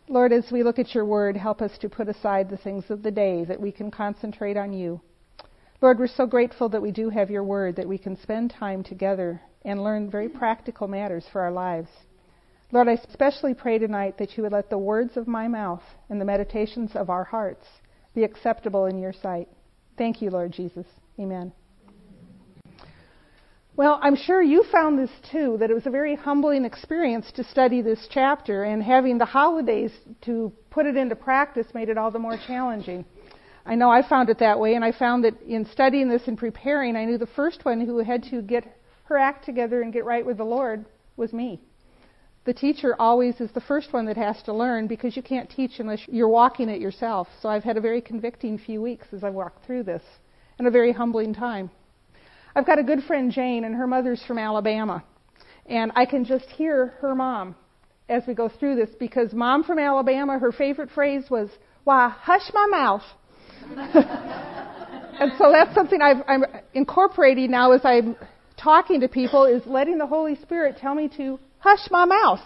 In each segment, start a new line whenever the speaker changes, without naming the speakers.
Lord, as we look at your word, help us to put aside the things of the day, that we can concentrate on you. Lord, we're so grateful that we do have your word, that we can spend time together and learn very practical matters for our lives. Lord, I especially pray tonight that you would let the words of my mouth and the meditations of our hearts be acceptable in your sight. Thank you, Lord Jesus. Amen. Well, I'm sure you found this too, that it was a very humbling experience to study this chapter, and having the holidays to put it into practice made it all the more challenging. I know I found it that way, and I found that in studying this and preparing, I knew the first one who had to get her act together and get right with the Lord was me. The teacher always is the first one that has to learn, because you can't teach unless you're walking it yourself. So I've had a very convicting few weeks as I walked through this, and a very humbling time. I've got a good friend, Jane, and her mother's from Alabama. And I can just hear her mom as we go through this, because Mom from Alabama, her favorite phrase was, "Why, hush my mouth." And so that's something I'm incorporating now as I'm talking to people, is letting the Holy Spirit tell me to hush my mouth.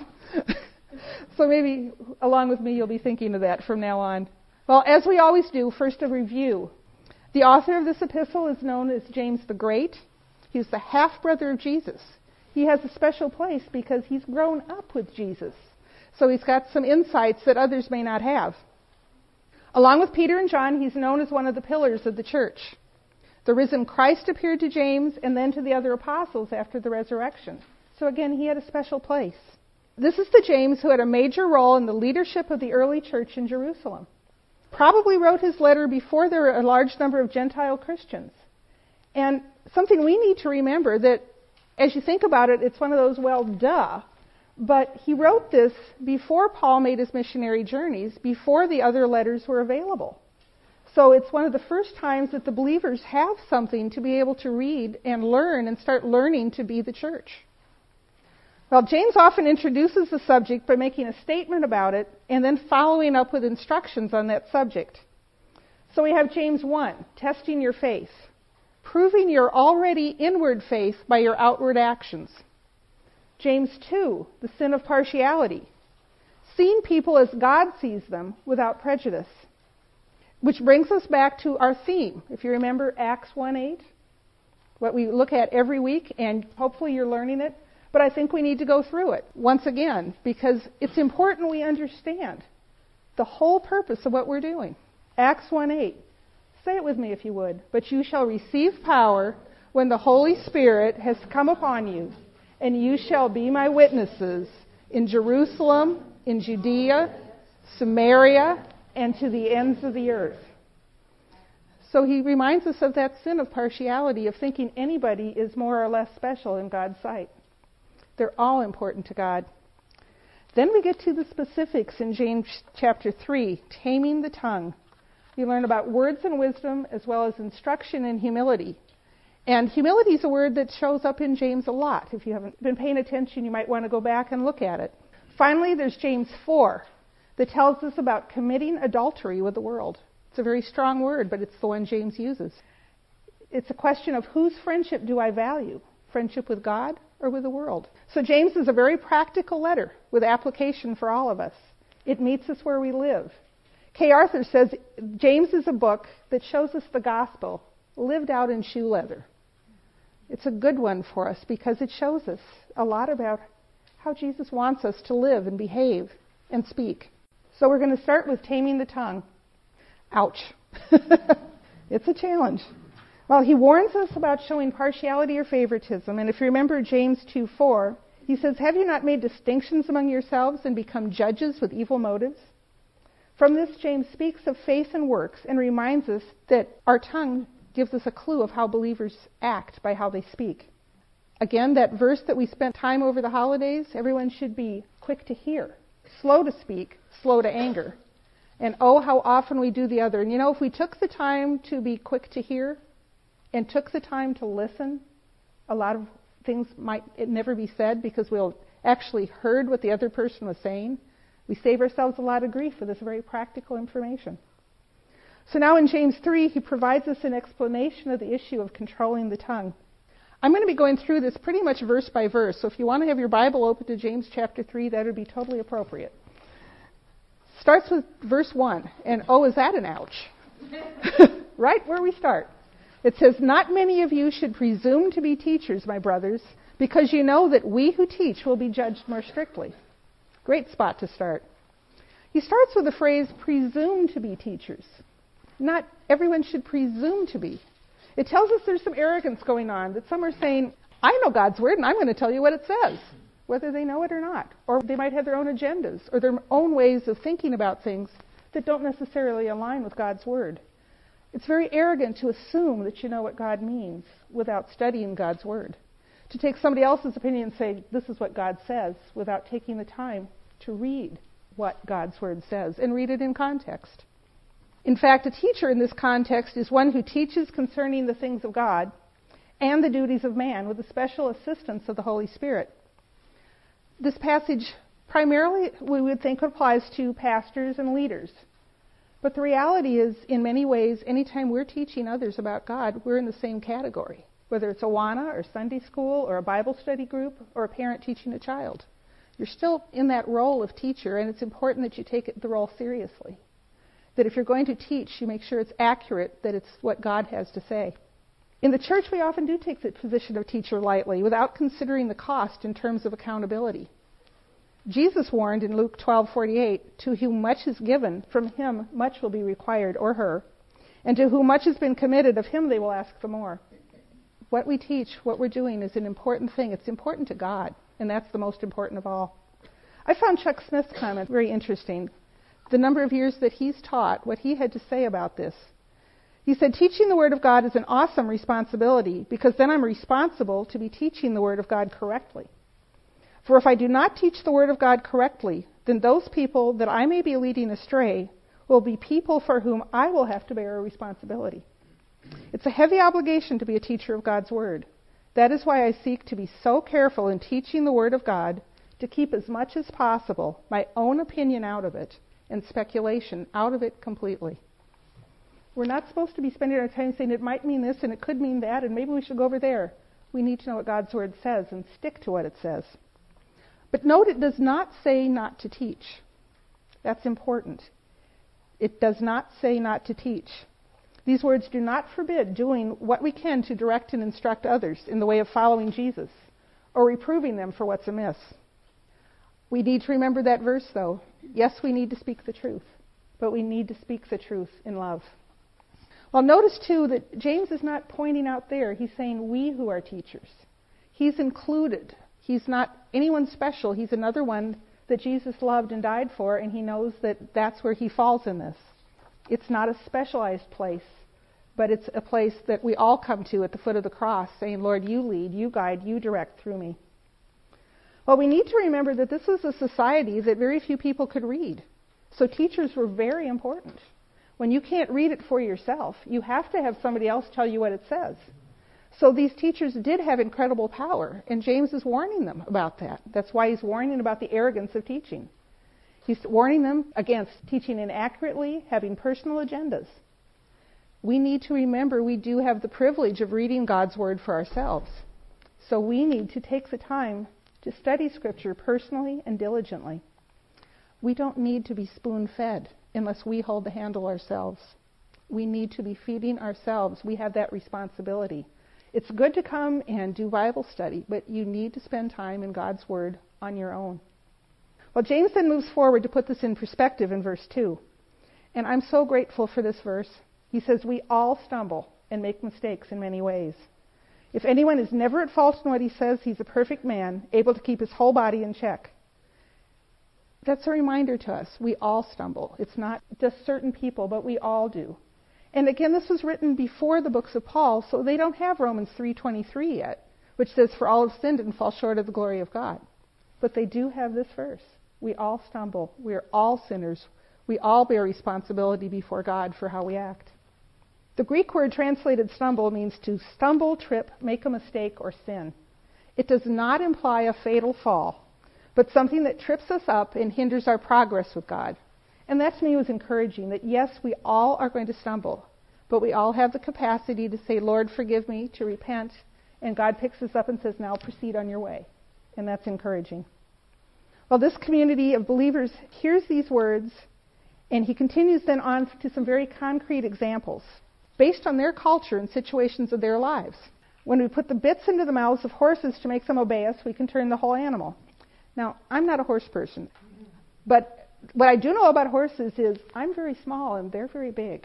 So maybe along with me you'll be thinking of that from now on. Well, as we always do, first a review. The author of this epistle is known as James the Great. He's the half-brother of Jesus. He has a special place because he's grown up with Jesus. So he's got some insights that others may not have. Along with Peter and John, he's known as one of the pillars of the church. The risen Christ appeared to James and then to the other apostles after the resurrection. So again, he had a special place. This is the James who had a major role in the leadership of the early church in Jerusalem. Probably wrote his letter before there were a large number of Gentile Christians. And something we need to remember, that as you think about it, it's one of those, well, duh. But he wrote this before Paul made his missionary journeys, before the other letters were available. So it's one of the first times that the believers have something to be able to read and learn and start learning to be the church. Well, James often introduces the subject by making a statement about it and then following up with instructions on that subject. So we have James 1, testing your faith, proving your already inward faith by your outward actions. James 2, the sin of partiality, seeing people as God sees them without prejudice. Which brings us back to our theme. If you remember Acts 1:8, what we look at every week, and hopefully you're learning it. But I think we need to go through it once again, because it's important we understand the whole purpose of what we're doing. Acts 1:8. Say it with me if you would. But you shall receive power when the Holy Spirit has come upon you, and you shall be my witnesses in Jerusalem, in Judea, Samaria, and to the ends of the earth. So he reminds us of that sin of partiality, of thinking anybody is more or less special in God's sight. They're all important to God. Then we get to the specifics in James chapter 3, taming the tongue. We learn about words and wisdom as well as instruction in humility. And humility is a word that shows up in James a lot. If you haven't been paying attention, you might want to go back and look at it. Finally, there's James 4 that tells us about committing adultery with the world. It's a very strong word, but it's the one James uses. It's a question of whose friendship do I value? Friendship with God or with the world? So James is a very practical letter with application for all of us. It meets us where we live. Kay Arthur says James is a book that shows us the gospel lived out in shoe leather. It's a good one for us because it shows us a lot about how Jesus wants us to live and behave and speak. So we're going to start with taming the tongue. Ouch. It's a challenge. Well, he warns us about showing partiality or favoritism. And if you remember James 2:4, he says, have you not made distinctions among yourselves and become judges with evil motives? From this, James speaks of faith and works and reminds us that our tongue gives us a clue of how believers act by how they speak. Again, that verse that we spent time over the holidays, everyone should be quick to hear, slow to speak, slow to anger. And oh, how often we do the other. And you know, if we took the time to be quick to hear and took the time to listen, a lot of things might never be said because we'll actually heard what the other person was saying. We save ourselves a lot of grief with this very practical information. So now in James 3, he provides us an explanation of the issue of controlling the tongue. I'm going to be going through this pretty much verse by verse. So if you want to have your Bible open to James chapter 3, that would be totally appropriate. Starts with verse 1. And oh, is that an ouch? Right where we start. It says, "Not many of you should presume to be teachers, my brothers, because you know that we who teach will be judged more strictly." Great spot to start. He starts with the phrase, "presume to be teachers." Not everyone should presume to be. It tells us there's some arrogance going on, that some are saying, "I know God's Word, and I'm going to tell you what it says," whether they know it or not. Or they might have their own agendas, or their own ways of thinking about things that don't necessarily align with God's Word. It's very arrogant to assume that you know what God means without studying God's Word. To take somebody else's opinion and say, "This is what God says," without taking the time to read what God's Word says and read it in context. In fact, a teacher in this context is one who teaches concerning the things of God and the duties of man with the special assistance of the Holy Spirit. This passage primarily we would think applies to pastors and leaders. But the reality is, in many ways, anytime we're teaching others about God, we're in the same category, whether it's Awana or Sunday school or a Bible study group or a parent teaching a child. You're still in that role of teacher, and it's important that you take the role seriously. That if you're going to teach, you make sure it's accurate, that it's what God has to say. In the church, we often do take the position of teacher lightly without considering the cost in terms of accountability. Jesus warned in Luke 12:48, "To whom much is given, from him much will be required," or her, "and to whom much has been committed, of him they will ask the more." What we teach, what we're doing, is an important thing. It's important to God, and that's the most important of all. I found Chuck Smith's comment very interesting. The number of years that he's taught, what he had to say about this. He said, "Teaching the Word of God is an awesome responsibility, because then I'm responsible to be teaching the Word of God correctly. For if I do not teach the Word of God correctly, then those people that I may be leading astray will be people for whom I will have to bear a responsibility." It's a heavy obligation to be a teacher of God's Word. That is why I seek to be so careful in teaching the Word of God to keep as much as possible my own opinion out of it and speculation out of it completely. We're not supposed to be spending our time saying it might mean this and it could mean that and maybe we should go over there. We need to know what God's Word says and stick to what it says. But note, it does not say not to teach. That's important. It does not say not to teach. These words do not forbid doing what we can to direct and instruct others in the way of following Jesus or reproving them for what's amiss. We need to remember that verse, though. Yes, we need to speak the truth, but we need to speak the truth in love. Well, notice, too, that James is not pointing out there. He's saying we who are teachers. He's included. He's not anyone special. He's another one that Jesus loved and died for, and he knows that that's where he falls in this. It's not a specialized place, but it's a place that we all come to at the foot of the cross, saying, "Lord, you lead, you guide, you direct through me." Well, we need to remember that this was a society that very few people could read. So teachers were very important. When you can't read it for yourself, you have to have somebody else tell you what it says. So these teachers did have incredible power, and James is warning them about that. That's why he's warning about the arrogance of teaching. He's warning them against teaching inaccurately, having personal agendas. We need to remember we do have the privilege of reading God's Word for ourselves. So we need to take the time to study Scripture personally and diligently. We don't need to be spoon-fed unless we hold the handle ourselves. We need to be feeding ourselves. We have that responsibility. It's good to come and do Bible study, but you need to spend time in God's Word on your own. Well, James then moves forward to put this in perspective in verse 2. And I'm so grateful for this verse. He says, "We all stumble and make mistakes in many ways. If anyone is never at fault in what he says, he's a perfect man, able to keep his whole body in check." That's a reminder to us. We all stumble. It's not just certain people, but we all do. And again, this was written before the books of Paul, so they don't have Romans 3:23 yet, which says, "For all have sinned and fall short of the glory of God." But they do have this verse. We all stumble. We are all sinners. We all bear responsibility before God for how we act. The Greek word translated stumble means to stumble, trip, make a mistake, or sin. It does not imply a fatal fall, but something that trips us up and hinders our progress with God. And that to me was encouraging, that yes, we all are going to stumble, but we all have the capacity to say, "Lord, forgive me," to repent, and God picks us up and says, "Now proceed on your way." And that's encouraging. Well, this community of believers hears these words And he continues then on to some very concrete examples based on their culture and situations of their lives. When we put the bits into the mouths of horses to make them obey us, we can turn the whole animal. Now, I'm not a horse person, but what I do know about horses is I'm very small and they're very big.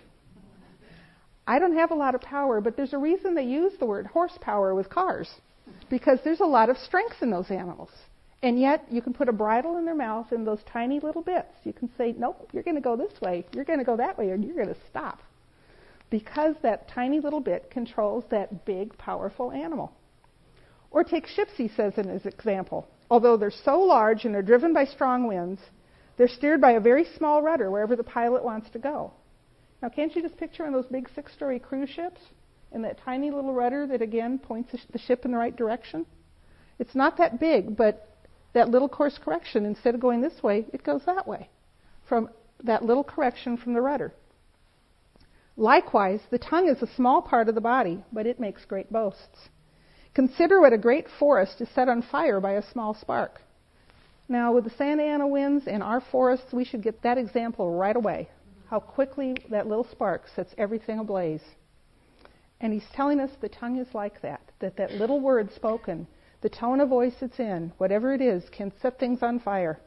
I don't have a lot of power, but there's a reason they use the word horsepower with cars, because there's a lot of strength in those animals. And yet, you can put a bridle in their mouth in those tiny little bits. You can say, nope, you're going to go this way, you're going to go that way, and you're going to stop. Because that tiny little bit controls that big, powerful animal. Or take ships, he says in his example. Although they're so large and are driven by strong winds, they're steered by a very small rudder wherever the pilot wants to go. Now, can't you just picture one of those big 6-story cruise ships and that tiny little rudder that, again, points the ship in the right direction? It's not that big, but that little course correction, instead of going this way, it goes that way, from that little correction from the rudder. Likewise, the tongue is a small part of the body, but it makes great boasts. Consider what a great forest is set on fire by a small spark. Now, with the Santa Ana winds and our forests, we should get that example right away, how quickly that little spark sets everything ablaze. And he's telling us the tongue is like that little word spoken, the tone of voice it's in, whatever it is, can set things on fire.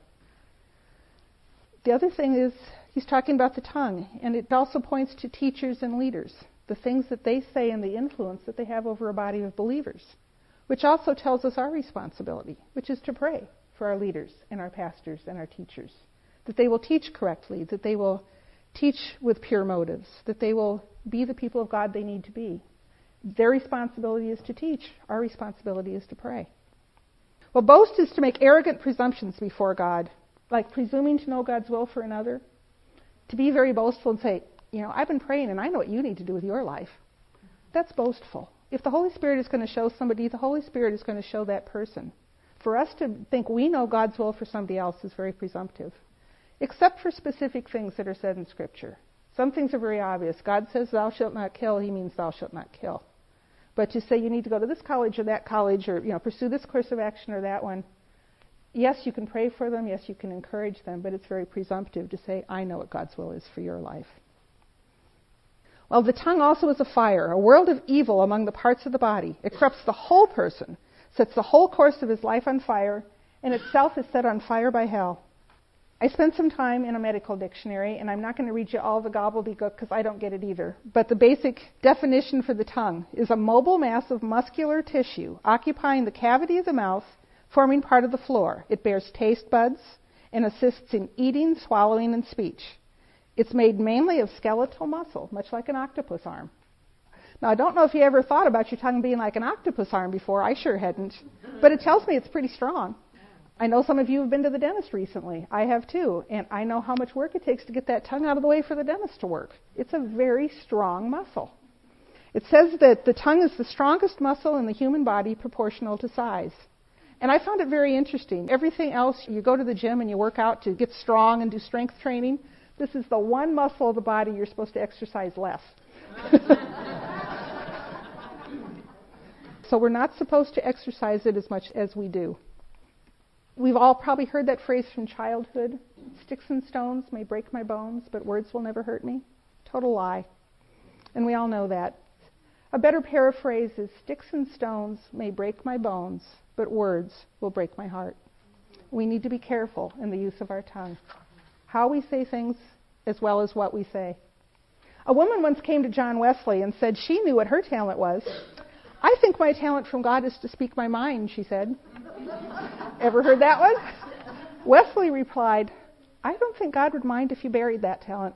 The other thing is, he's talking about the tongue, and it also points to teachers and leaders, the things that they say and the influence that they have over a body of believers, which also tells us our responsibility, which is to pray for our leaders and our pastors and our teachers, that they will teach correctly, that they will teach with pure motives, that they will be the people of God they need to be. Their responsibility is to teach. Our responsibility is to pray. Well, boast is to make arrogant presumptions before God, like presuming to know God's will for another, to be very boastful and say, I've been praying and I know what you need to do with your life. That's boastful. If the Holy Spirit is going to show somebody, the Holy Spirit is going to show that person. For us to think we know God's will for somebody else is very presumptive, except for specific things that are said in Scripture. Some things are very obvious. God says, thou shalt not kill, he means thou shalt not kill. But to say you need to go to this college or that college or, pursue this course of action or that one, yes, you can pray for them, yes, you can encourage them, but it's very presumptive to say, I know what God's will is for your life. Well, the tongue also is a fire, a world of evil among the parts of the body. It corrupts the whole person, sets the whole course of his life on fire, and itself is set on fire by hell. I spent some time in a medical dictionary, and I'm not going to read you all the gobbledygook because I don't get it either. But the basic definition for the tongue is a mobile mass of muscular tissue occupying the cavity of the mouth, forming part of the floor. It bears taste buds and assists in eating, swallowing, and speech. It's made mainly of skeletal muscle, much like an octopus arm. Now, I don't know if you ever thought about your tongue being like an octopus arm before. I sure hadn't. But it tells me it's pretty strong. I know some of you have been to the dentist recently. I have too. And I know how much work it takes to get that tongue out of the way for the dentist to work. It's a very strong muscle. It says that the tongue is the strongest muscle in the human body proportional to size. And I found it very interesting. Everything else, you go to the gym and you work out to get strong and do strength training. This is the one muscle of the body you're supposed to exercise less. So we're not supposed to exercise it as much as we do. We've all probably heard that phrase from childhood. Sticks and stones may break my bones, but words will never hurt me. Total lie. And we all know that. A better paraphrase is, sticks and stones may break my bones, but words will break my heart. We need to be careful in the use of our tongue. How we say things as well as what we say. A woman once came to John Wesley and said she knew what her talent was. I think my talent from God is to speak my mind, she said. Ever heard that one? Wesley replied, I don't think God would mind if you buried that talent.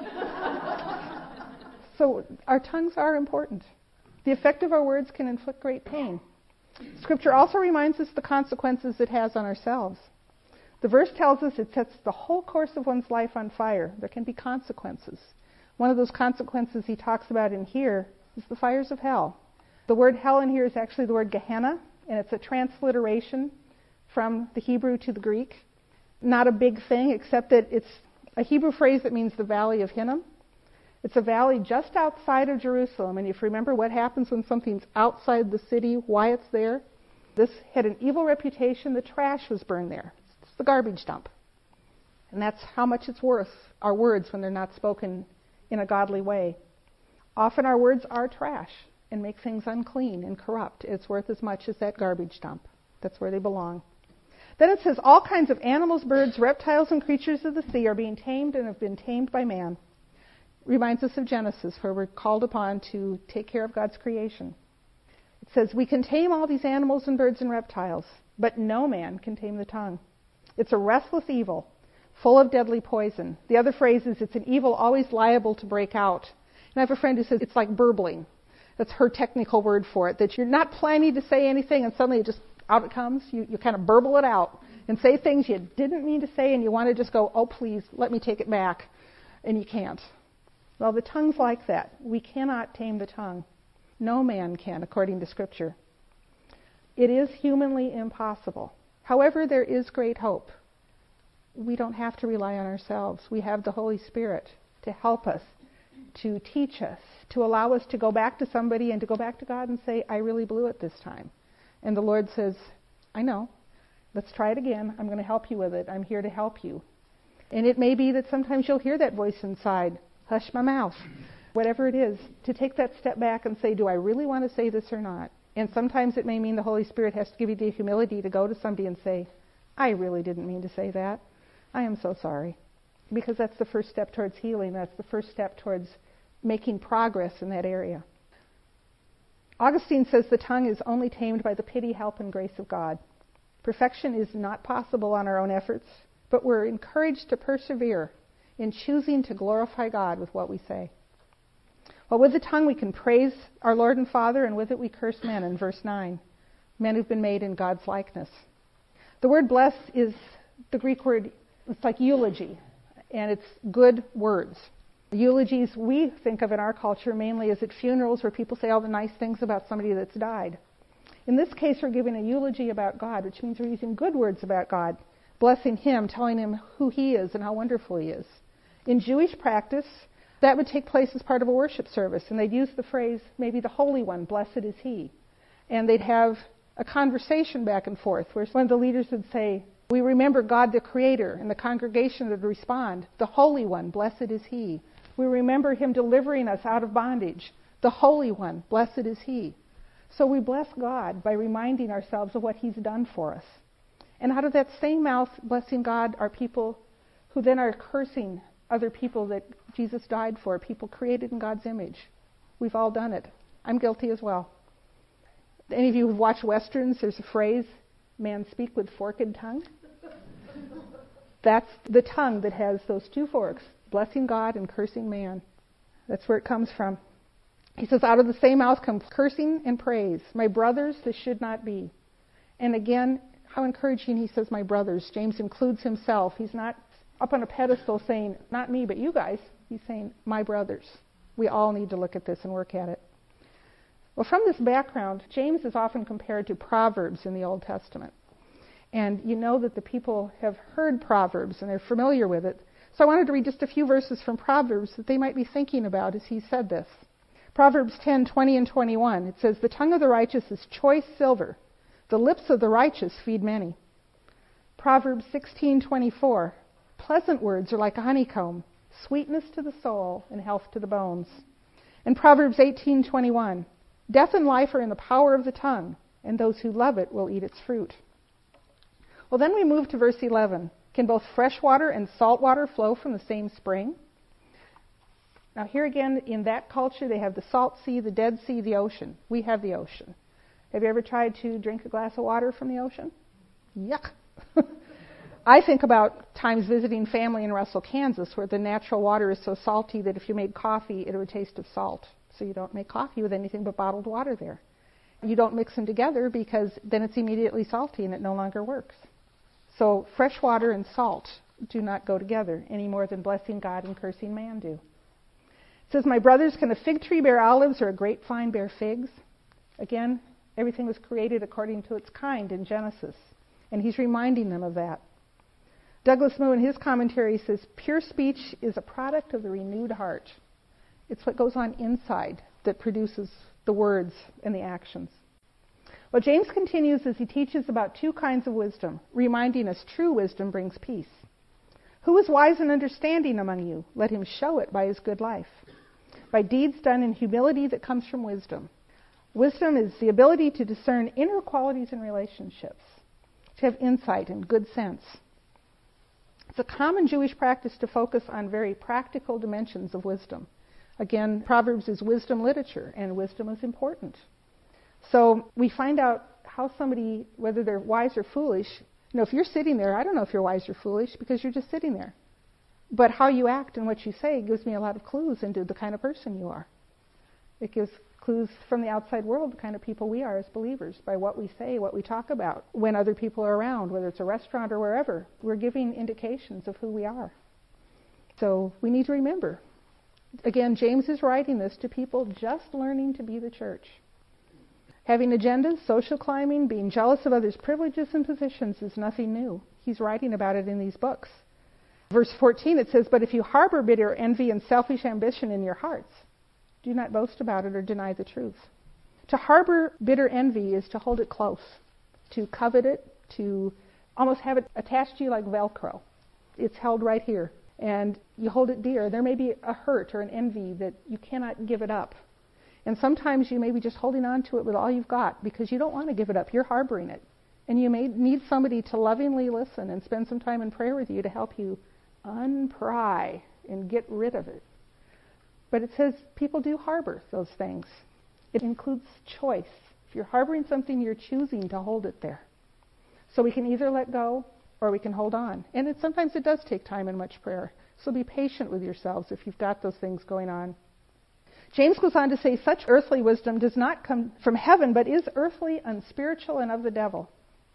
So our tongues are important. The effect of our words can inflict great pain. Scripture also reminds us the consequences it has on ourselves. The verse tells us it sets the whole course of one's life on fire. There can be consequences. One of those consequences he talks about in here is the fires of hell. The word hell in here is actually the word Gehenna, and it's a transliteration from the Hebrew to the Greek. Not a big thing, except that it's a Hebrew phrase that means the Valley of Hinnom. It's a valley just outside of Jerusalem, and if you remember what happens when something's outside the city, why it's there, this had an evil reputation. The trash was burned there. It's the garbage dump. And that's how much it's worth, our words, when they're not spoken in a godly way. Often our words are trash and make things unclean and corrupt. It's worth as much as that garbage dump. That's where they belong. Then it says, all kinds of animals, birds, reptiles, and creatures of the sea are being tamed and have been tamed by man. Reminds us of Genesis, where we're called upon to take care of God's creation. It says, we can tame all these animals and birds and reptiles, but no man can tame the tongue. It's a restless evil, full of deadly poison. The other phrase is, it's an evil always liable to break out. And I have a friend who says it's like burbling. That's her technical word for it, that you're not planning to say anything and suddenly it just out it comes. You kind of burble it out and say things you didn't mean to say, and you want to just go, oh, please, let me take it back. And you can't. Well, the tongue's like that. We cannot tame the tongue. No man can, according to Scripture. It is humanly impossible. However, there is great hope. We don't have to rely on ourselves. We have the Holy Spirit to help us, to teach us, to allow us to go back to somebody and to go back to God and say, I really blew it this time. And the Lord says, I know. Let's try it again. I'm going to help you with it. I'm here to help you. And it may be that sometimes you'll hear that voice inside, hush my mouth, whatever it is, to take that step back and say, do I really want to say this or not? And sometimes it may mean the Holy Spirit has to give you the humility to go to somebody and say, I really didn't mean to say that. I am so sorry. Because that's the first step towards healing. That's the first step towards making progress in that area. Augustine says the tongue is only tamed by the pity, help, and grace of God. Perfection is not possible on our own efforts, but we're encouraged to persevere in choosing to glorify God with what we say. Well, with the tongue we can praise our Lord and Father, and with it we curse men in verse 9. Men who've been made in God's likeness. The word bless is the Greek word, it's like eulogy, and it's good words. Eulogies we think of in our culture mainly as at funerals where people say all the nice things about somebody that's died. In this case, we're giving a eulogy about God, which means we're using good words about God, blessing Him, telling Him who He is and how wonderful He is. In Jewish practice, that would take place as part of a worship service, and they'd use the phrase, maybe the Holy One, blessed is He. And they'd have a conversation back and forth where one of the leaders would say, we remember God the Creator, and the congregation would respond, the Holy One, blessed is He. We remember Him delivering us out of bondage. The Holy One, blessed is He. So we bless God by reminding ourselves of what He's done for us. And out of that same mouth, blessing God, are people who then are cursing other people that Jesus died for, people created in God's image. We've all done it. I'm guilty as well. Any of you who've watched Westerns, there's a phrase, man speak with forked tongue. That's the tongue that has those two forks. Blessing God and cursing man. That's where it comes from. He says, out of the same mouth come cursing and praise. My brothers, this should not be. And again, how encouraging he says, my brothers. James includes himself. He's not up on a pedestal saying, not me, but you guys. He's saying, my brothers. We all need to look at this and work at it. Well, from this background, James is often compared to Proverbs in the Old Testament. And you know that the people have heard Proverbs and they're familiar with it. So I wanted to read just a few verses from Proverbs that they might be thinking about as he said this. Proverbs 10:20 and 21. It says, the tongue of the righteous is choice silver. The lips of the righteous feed many. Proverbs 16:24. Pleasant words are like a honeycomb, sweetness to the soul and health to the bones. And Proverbs 18:21. Death and life are in the power of the tongue, and those who love it will eat its fruit. Well, then we move to verse 11. Can both fresh water and salt water flow from the same spring? Now here again, in that culture, they have the salt sea, the Dead Sea, the ocean. We have the ocean. Have you ever tried to drink a glass of water from the ocean? Yuck. I think about times visiting family in Russell, Kansas, where the natural water is so salty that if you made coffee, it would taste of salt. So you don't make coffee with anything but bottled water there. You don't mix them together because then it's immediately salty and it no longer works. So fresh water and salt do not go together any more than blessing God and cursing man do. It says, my brothers, can a fig tree bear olives or a grapevine bear figs? Again, everything was created according to its kind in Genesis. And he's reminding them of that. Douglas Moo in his commentary says, pure speech is a product of the renewed heart. It's what goes on inside that produces the words and the actions. Well, James continues as he teaches about two kinds of wisdom, reminding us true wisdom brings peace. Who is wise and understanding among you? Let him show it by his good life, by deeds done in humility that comes from wisdom. Wisdom is the ability to discern inner qualities in relationships, to have insight and good sense. It's a common Jewish practice to focus on very practical dimensions of wisdom. Again, Proverbs is wisdom literature, and wisdom is important. So we find out how somebody, whether they're wise or foolish. If you're sitting there, I don't know if you're wise or foolish because you're just sitting there. But how you act and what you say gives me a lot of clues into the kind of person you are. It gives clues from the outside world, the kind of people we are as believers, by what we say, what we talk about, when other people are around, whether it's a restaurant or wherever. We're giving indications of who we are. So we need to remember. Again, James is writing this to people just learning to be the church. Having agendas, social climbing, being jealous of others' privileges and positions is nothing new. He's writing about it in these books. Verse 14, it says, "But if you harbor bitter envy and selfish ambition in your hearts, do not boast about it or deny the truth." To harbor bitter envy is to hold it close, to covet it, to almost have it attached to you like Velcro. It's held right here, and you hold it dear. There may be a hurt or an envy that you cannot give it up. And sometimes you may be just holding on to it with all you've got because you don't want to give it up. You're harboring it. And you may need somebody to lovingly listen and spend some time in prayer with you to help you unpry and get rid of it. But it says people do harbor those things. It includes choice. If you're harboring something, you're choosing to hold it there. So we can either let go or we can hold on. And sometimes it does take time and much prayer. So be patient with yourselves if you've got those things going on. James goes on to say, such earthly wisdom does not come from heaven, but is earthly, unspiritual, and of the devil.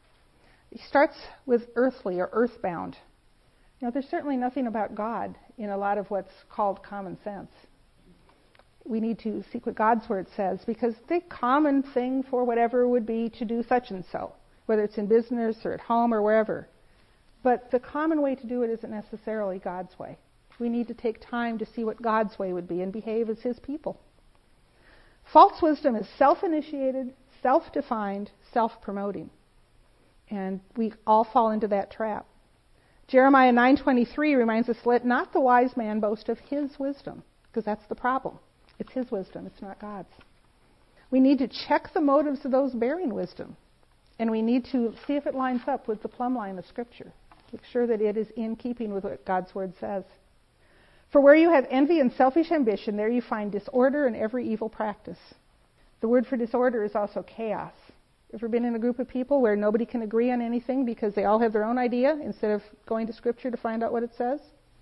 He starts with earthly or earthbound. There's certainly nothing about God in a lot of what's called common sense. We need to seek what God's Word says, because the common thing for whatever would be to do such and so, whether it's in business or at home or wherever. But the common way to do it isn't necessarily God's way. We need to take time to see what God's way would be and behave as His people. False wisdom is self-initiated, self-defined, self-promoting. And we all fall into that trap. Jeremiah 9:23 reminds us, let not the wise man boast of his wisdom, because that's the problem. It's his wisdom, it's not God's. We need to check the motives of those bearing wisdom. And we need to see if it lines up with the plumb line of Scripture. Make sure that it is in keeping with what God's Word says. For where you have envy and selfish ambition, there you find disorder and every evil practice. The word for disorder is also chaos. Ever been in a group of people where nobody can agree on anything because they all have their own idea instead of going to Scripture to find out what it says?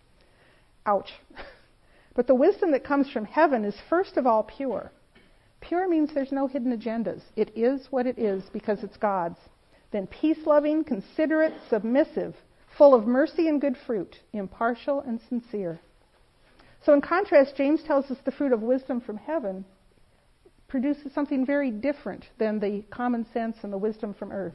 Ouch. But the wisdom that comes from heaven is first of all pure. Pure means there's no hidden agendas. It is what it is because it's God's. Then peace-loving, considerate, submissive, full of mercy and good fruit, impartial and sincere. So in contrast, James tells us the fruit of wisdom from heaven produces something very different than the common sense and the wisdom from earth.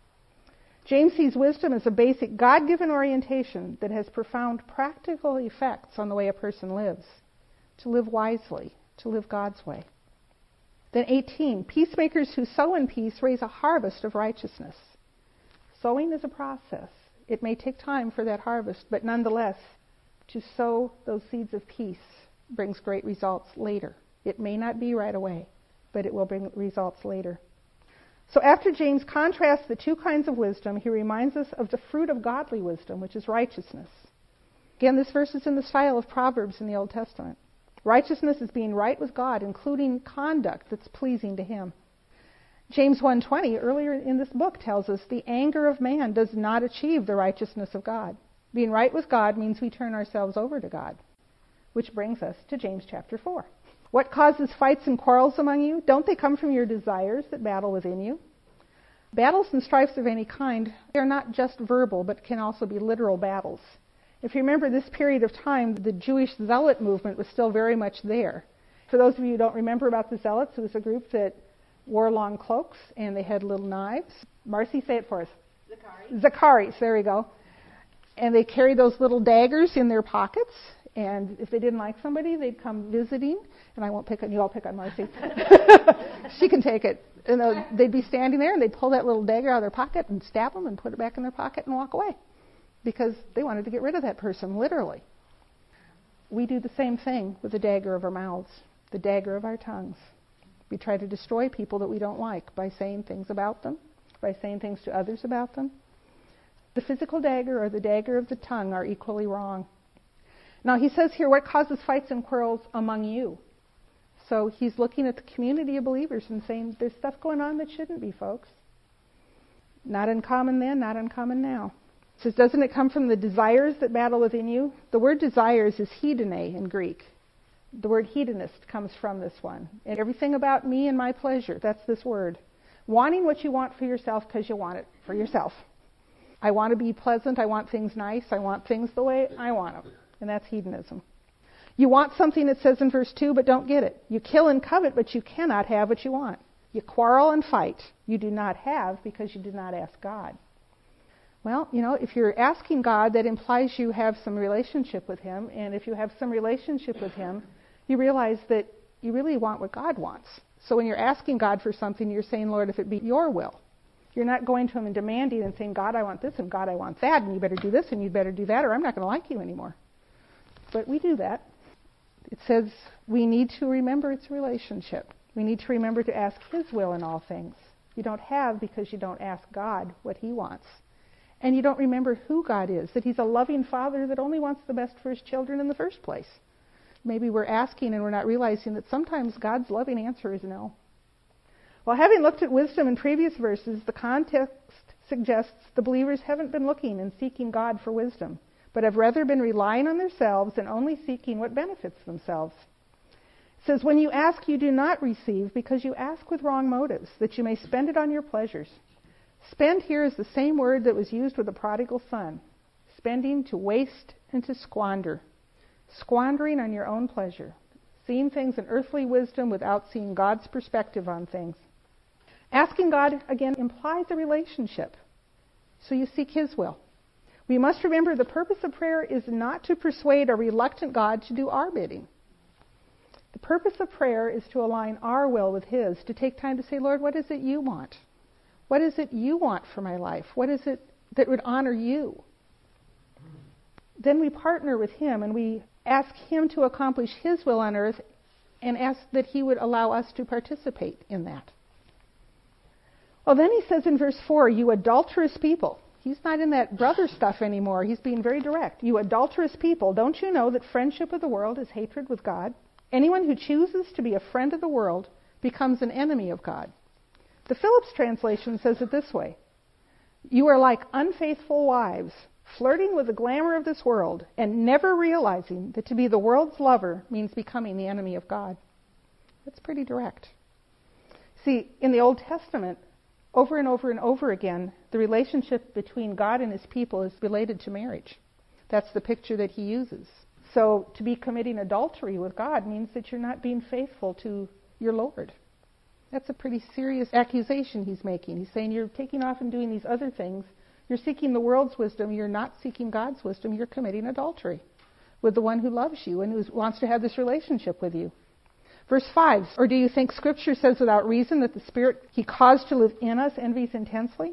James sees wisdom as a basic God-given orientation that has profound practical effects on the way a person lives, to live wisely, to live God's way. Then 18, peacemakers who sow in peace raise a harvest of righteousness. Sowing is a process. It may take time for that harvest, but nonetheless, to sow those seeds of peace brings great results later. It may not be right away, but it will bring results later. So after James contrasts the two kinds of wisdom, he reminds us of the fruit of godly wisdom, which is righteousness. Again, this verse is in the style of Proverbs in the Old Testament. Righteousness is being right with God, including conduct that's pleasing to Him. James 1:20, earlier in this book, tells us the anger of man does not achieve the righteousness of God. Being right with God means we turn ourselves over to God, which brings us to James chapter 4. What causes fights and quarrels among you? Don't they come from your desires that battle within you? Battles and strifes of any kind, they are not just verbal, but can also be literal battles. If you remember this period of time, the Jewish zealot movement was still very much there. For those of you who don't remember about the zealots, it was a group that wore long cloaks and they had little knives. Marcy, say it for us. Zacharis, there we go. And they carried those little daggers in their pockets. And if they didn't like somebody, they'd come visiting. And I won't pick on you, I'll pick on Marcy. She can take it. And they'd be standing there and they'd pull that little dagger out of their pocket and stab them and put it back in their pocket and walk away. because they wanted to get rid of that person, literally. We do the same thing with the dagger of our mouths, the dagger of our tongues. We try to destroy people that we don't like by saying things about them, by saying things to others about them. The physical dagger or the dagger of the tongue are equally wrong. Now he says here, what causes fights and quarrels among you? So he's looking at the community of believers and saying, there's stuff going on that shouldn't be, folks. Not uncommon then, not uncommon now. It says, doesn't it come from the desires that battle within you? The word desires is hedone in Greek. The word hedonist comes from this one. And everything about me and my pleasure, that's this word. Wanting what you want for yourself because you want it for yourself. I want to be pleasant. I want things nice. I want things the way I want them. And that's hedonism. You want something, it says in verse 2, but don't get it. You kill and covet, but you cannot have what you want. You quarrel and fight. You do not have because you did not ask God. Well, if you're asking God, that implies you have some relationship with Him. And if you have some relationship with Him, you realize that you really want what God wants. So when you're asking God for something, you're saying, Lord, if it be your will. You're not going to Him and demanding and saying, God, I want this, and God, I want that, and you better do this, and you better do that, or I'm not going to like you anymore. But we do that. It says we need to remember its relationship. We need to remember to ask His will in all things. You don't have because you don't ask God what He wants. And you don't remember who God is, that He's a loving Father that only wants the best for His children in the first place. Maybe we're asking and we're not realizing that sometimes God's loving answer is no. Well, having looked at wisdom in previous verses, the context suggests the believers haven't been looking and seeking God for wisdom, but have rather been relying on themselves and only seeking what benefits themselves. It says, when you ask, you do not receive because you ask with wrong motives, that you may spend it on your pleasures. Spend here is the same word that was used with the prodigal son. Spending, to waste and to squander. Squandering on your own pleasure. Seeing things in earthly wisdom without seeing God's perspective on things. Asking God, again, implies a relationship. So you seek His will. We must remember the purpose of prayer is not to persuade a reluctant God to do our bidding. The purpose of prayer is to align our will with His, to take time to say, Lord, what is it you want? What is it you want for my life? What is it that would honor you? Then we partner with Him and we ask Him to accomplish His will on earth and ask that He would allow us to participate in that. Well, then he says in verse 4, you adulterous people. He's not in that brother stuff anymore. He's being very direct. You adulterous people, don't you know that friendship with the world is hatred with God? Anyone who chooses to be a friend of the world becomes an enemy of God. The Phillips translation says it this way. You are like unfaithful wives, flirting with the glamour of this world and never realizing that to be the world's lover means becoming the enemy of God. That's pretty direct. See, in the Old Testament, over and over and over again, the relationship between God and His people is related to marriage. That's the picture that He uses. So to be committing adultery with God means that you're not being faithful to your Lord. That's a pretty serious accusation he's making. He's saying you're taking off and doing these other things. You're seeking the world's wisdom. You're not seeking God's wisdom. You're committing adultery with the one who loves you and who wants to have this relationship with you. Verse 5, or do you think Scripture says without reason that the Spirit He caused to live in us envies intensely?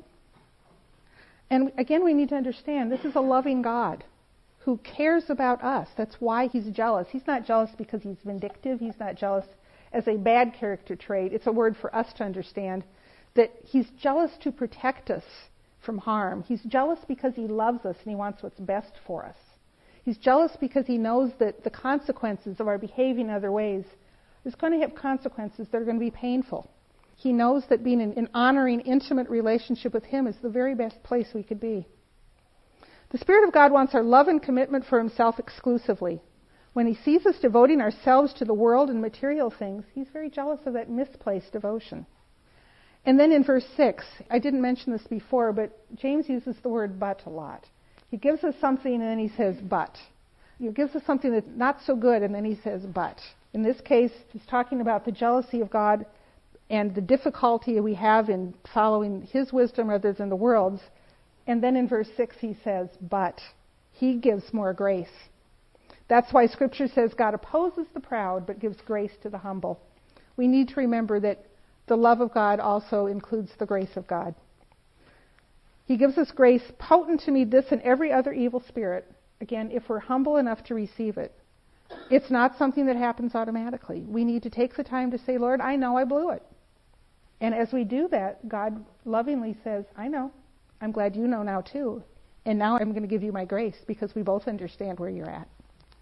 And again, we need to understand this is a loving God who cares about us. That's why He's jealous. He's not jealous because He's vindictive. He's not jealous as a bad character trait. It's a word for us to understand that He's jealous to protect us from harm. He's jealous because He loves us and He wants what's best for us. He's jealous because He knows that the consequences of our behaving in other ways is going to have consequences that are going to be painful. He knows that being in an honoring, intimate relationship with Him is the very best place we could be. The Spirit of God wants our love and commitment for Himself exclusively. When He sees us devoting ourselves to the world and material things, He's very jealous of that misplaced devotion. And then in verse 6, I didn't mention this before, but James uses the word but a lot. He gives us something and then he says but. He gives us something that's not so good and then he says but. In this case, he's talking about the jealousy of God and the difficulty we have in following His wisdom rather than the world's. And then in verse 6 he says, but He gives more grace. That's why Scripture says God opposes the proud but gives grace to the humble. We need to remember that the love of God also includes the grace of God. He gives us grace potent to meet this and every other evil spirit. Again, if we're humble enough to receive it. It's not something that happens automatically. We need to take the time to say, Lord, I know I blew it. And as we do that, God lovingly says, I know. I'm glad you know now too. And now I'm going to give you my grace because we both understand where you're at.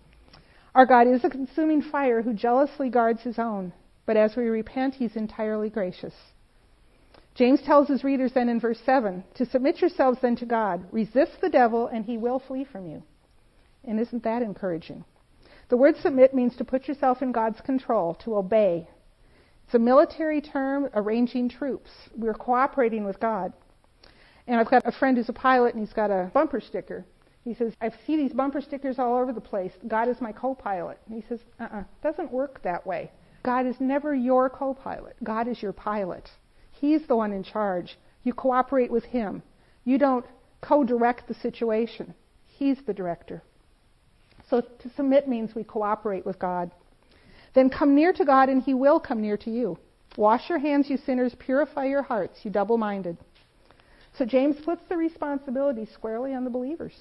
Our God is a consuming fire who jealously guards his own. But as we repent, he's entirely gracious. James tells his readers then in verse 7, to submit yourselves then to God. Resist the devil and he will flee from you. And isn't that encouraging? The word submit means to put yourself in God's control, to obey. It's a military term, arranging troops. We're cooperating with God. And I've got a friend who's a pilot, and he's got a bumper sticker. He says, I see these bumper stickers all over the place. God is my co-pilot. And he says, doesn't work that way. God is never your co-pilot. God is your pilot. He's the one in charge. You cooperate with him. You don't co-direct the situation. He's the director. So to submit means we cooperate with God. Then come near to God and he will come near to you. Wash your hands, you sinners. Purify your hearts, you double-minded. So James puts the responsibility squarely on the believers.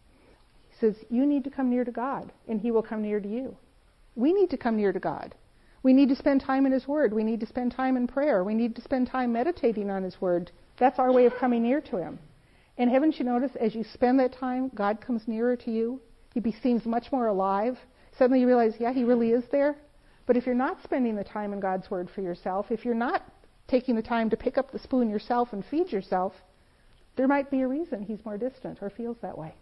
He says, you need to come near to God and he will come near to you. We need to come near to God. We need to spend time in his word. We need to spend time in prayer. We need to spend time meditating on his word. That's our way of coming near to him. And haven't you noticed, as you spend that time, God comes nearer to you? He seems much more alive. Suddenly you realize, yeah, he really is there. But if you're not spending the time in God's word for yourself, if you're not taking the time to pick up the spoon yourself and feed yourself, there might be a reason he's more distant or feels that way.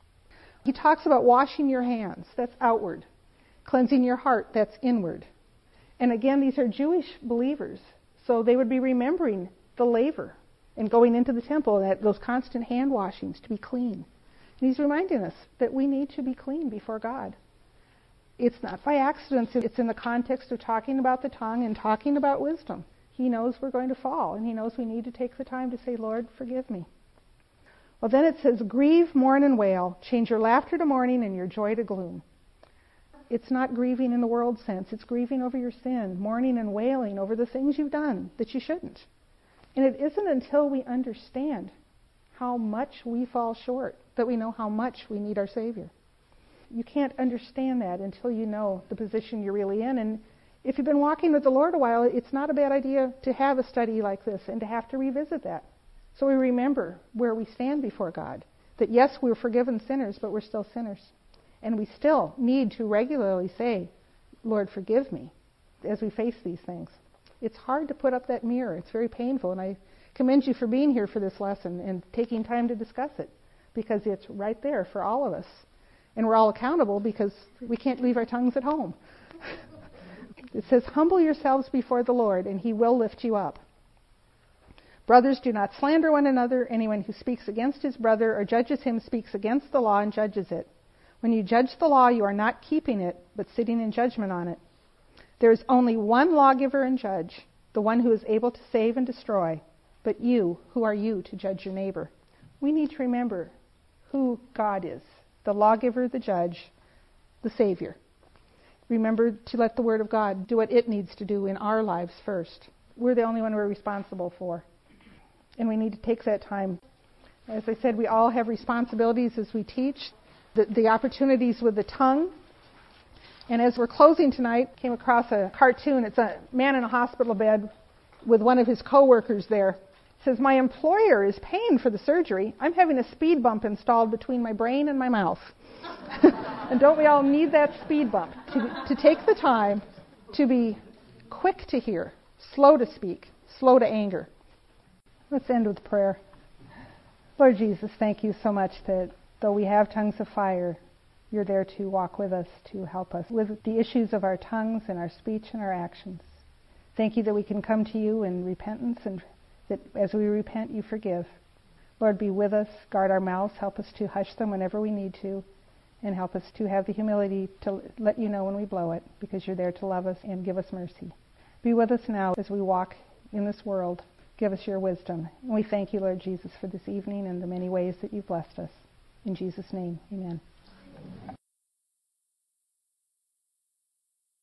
He talks about washing your hands. That's outward. Cleansing your heart. That's inward. And again, these are Jewish believers. So they would be remembering the laver and going into the temple and those constant hand washings to be clean. And he's reminding us that we need to be clean before God. It's not by accident. It's in the context of talking about the tongue and talking about wisdom. He knows we're going to fall, and he knows we need to take the time to say, Lord, forgive me. Well, then it says, grieve, mourn, and wail. Change your laughter to mourning and your joy to gloom. It's not grieving in the world sense. It's grieving over your sin, mourning and wailing over the things you've done that you shouldn't. And it isn't until we understand how much we fall short that we know how much we need our Savior. You can't understand that until you know the position you're really in. And if you've been walking with the Lord a while, it's not a bad idea to have a study like this and to have to revisit that. So we remember where we stand before God. That yes, we're forgiven sinners, but we're still sinners. And we still need to regularly say, Lord, forgive me, as we face these things. It's hard to put up that mirror. It's very painful. And I commend you for being here for this lesson and taking time to discuss it, because it's right there for all of us. And we're all accountable because we can't leave our tongues at home. It says, humble yourselves before the Lord, and he will lift you up. Brothers, do not slander one another. Anyone who speaks against his brother or judges him speaks against the law and judges it. When you judge the law, you are not keeping it, but sitting in judgment on it. There is only one lawgiver and judge, the one who is able to save and destroy. But you, who are you to judge your neighbor? We need to remember who God is, the lawgiver, the judge, the Savior. Remember to let the Word of God do what it needs to do in our lives first. We're the only one we're responsible for. And we need to take that time. As I said, we all have responsibilities as we teach. The opportunities with the tongue. And as we're closing tonight, came across a cartoon. It's a man in a hospital bed with one of his co-workers there. It says, my employer is paying for the surgery. I'm having a speed bump installed between my brain and my mouth. And don't we all need that speed bump? To take the time to be quick to hear, slow to speak, slow to anger. Let's end with prayer. Lord Jesus, thank you so much that though we have tongues of fire, you're there to walk with us, to help us with the issues of our tongues and our speech and our actions. Thank you that we can come to you in repentance, and that as we repent, you forgive. Lord, be with us, guard our mouths, help us to hush them whenever we need to, and help us to have the humility to let you know when we blow it, because you're there to love us and give us mercy. Be with us now as we walk in this world. Give us your wisdom. And we thank you, Lord Jesus, for this evening and the many ways that you've blessed us. In Jesus' name, amen.